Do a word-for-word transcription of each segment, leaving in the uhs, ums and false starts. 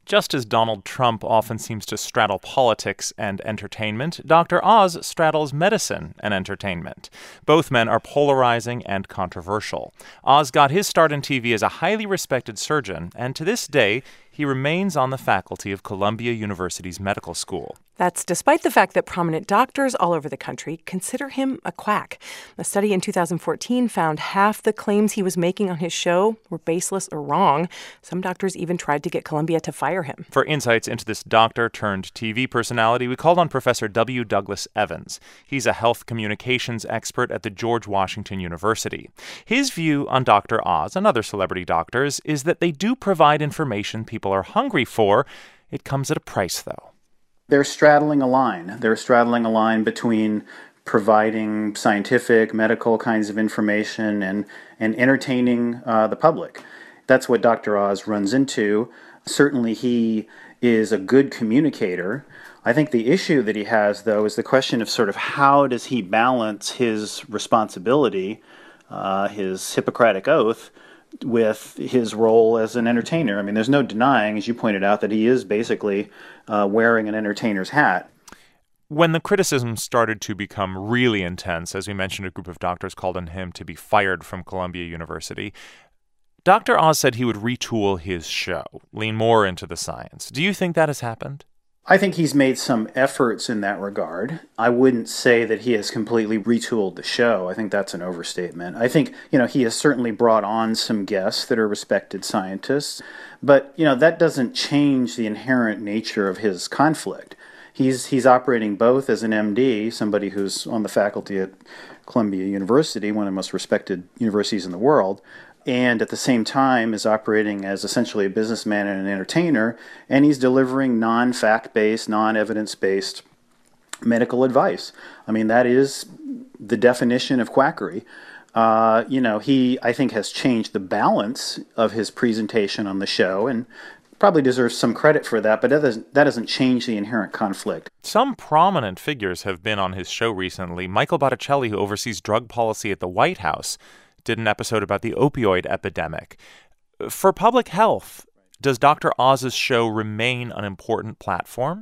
Just as Donald Trump often seems to straddle politics and entertainment, Doctor Oz straddles medicine and entertainment. Both men are polarizing and controversial. Oz got his start in T V as a highly respected surgeon, and to this day, he remains on the faculty of Columbia University's medical school. That's despite the fact that prominent doctors all over the country consider him a quack. A study in two thousand fourteen found half the claims he was making on his show were baseless or wrong. Some doctors even tried to get Columbia to fire him. For insights into this doctor-turned-T V personality, we called on Professor W. Douglas Evans. He's a health communications expert at the George Washington University. His view on Doctor Oz and other celebrity doctors is that they do provide information people are hungry for. It comes at a price, though. They're straddling a line. They're straddling a line between providing scientific, medical kinds of information and, and entertaining uh, the public. That's what Doctor Oz runs into. Certainly he is a good communicator. I think the issue that he has, though, is the question of sort of how does he balance his responsibility, uh, his Hippocratic oath, with his role as an entertainer. I mean, there's no denying, as you pointed out, that he is basically uh, wearing an entertainer's hat. When the criticism started to become really intense, as we mentioned, a group of doctors called on him to be fired from Columbia University, Doctor Oz said he would retool his show, lean more into the science. Do you think that has happened? I think he's made some efforts in that regard. I wouldn't say that he has completely retooled the show. I think that's an overstatement. I think, you know, he has certainly brought on some guests that are respected scientists, but, you know, that doesn't change the inherent nature of his conflict. He's he's operating both as an M D, somebody who's on the faculty at Columbia University, one of the most respected universities in the world, and at the same time is operating as essentially a businessman and an entertainer, and he's delivering non-fact-based, non-evidence-based medical advice. I mean, that is the definition of quackery. Uh, you know, he, I think, has changed the balance of his presentation on the show, and probably deserves some credit for that, but that doesn't, that doesn't change the inherent conflict. Some prominent figures have been on his show recently. Michael Botticelli, who oversees drug policy at the White House, did an episode about the opioid epidemic. For public health, does Doctor Oz's show remain an important platform?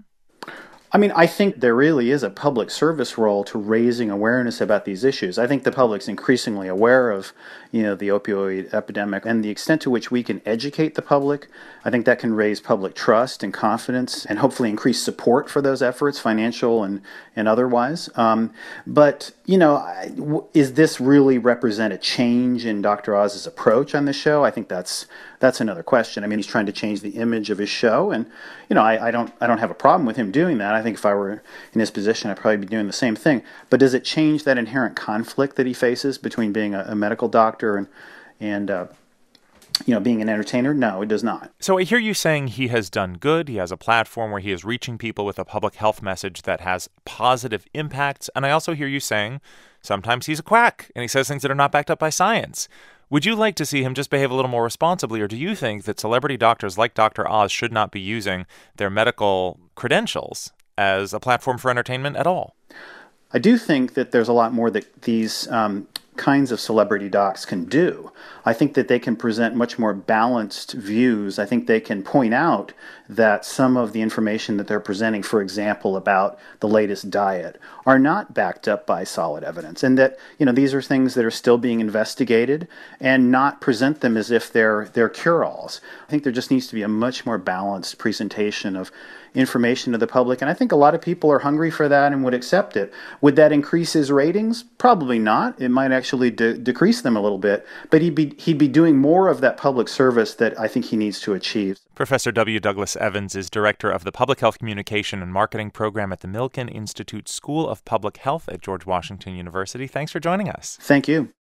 I mean, I think there really is a public service role to raising awareness about these issues. I think the public's increasingly aware of, you know, the opioid epidemic, and the extent to which we can educate the public, I think that can raise public trust and confidence and hopefully increase support for those efforts, financial and, and otherwise. Um, but, you know, I, w- is this really represent a change in Doctor Oz's approach on the show? I think that's that's another question. I mean, he's trying to change the image of his show, and, you know, I, I don't I don't have a problem with him doing that. I think if I were in his position, I'd probably be doing the same thing. But does it change that inherent conflict that he faces between being a, a medical doctor and, and uh, you know, being an entertainer? No, it does not. So I hear you saying he has done good. He has a platform where he is reaching people with a public health message that has positive impacts. And I also hear you saying sometimes he's a quack and he says things that are not backed up by science. Would you like to see him just behave a little more responsibly, or do you think that celebrity doctors like Doctor Oz should not be using their medical credentials as a platform for entertainment at all? I do think that there's a lot more that these um, kinds of celebrity docs can do. I think that they can present much more balanced views. I think they can point out that some of the information that they're presenting, for example, about the latest diet, are not backed up by solid evidence, and that, you know, these are things that are still being investigated, and not present them as if they're they're cure-alls. I think there just needs to be a much more balanced presentation of information to the public, and I think a lot of people are hungry for that and would accept it. Would that increase his ratings? Probably not. It might actually de- decrease them a little bit, but he'd be he'd be doing more of that public service that I think he needs to achieve. Professor W. Douglas Evans is director of the Public Health Communication and Marketing Program at the Milken Institute School of Public Health at George Washington University. Thanks for joining us. Thank you.